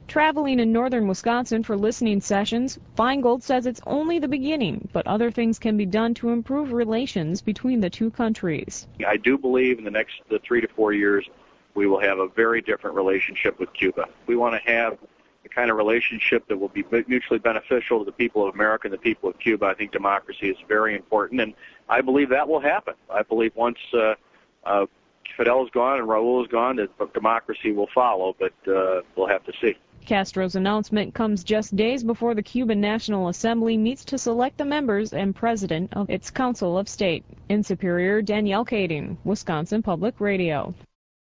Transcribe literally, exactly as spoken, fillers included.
Traveling in northern Wisconsin for listening sessions, Feingold says it's only the beginning, but other things can be done to improve relations between the two countries. I do believe in the next the three to four years we will have a very different relationship with Cuba. We want to have the kind of relationship that will be mutually beneficial to the people of America and the people of Cuba. I think democracy is very important, and I believe that will happen. I believe once uh, uh, Fidel is gone and Raul is gone, that democracy will follow, but uh, we'll have to see. Castro's announcement comes just days before the Cuban National Assembly meets to select the members and president of its Council of State. In Superior, Danielle Kading, Wisconsin Public Radio.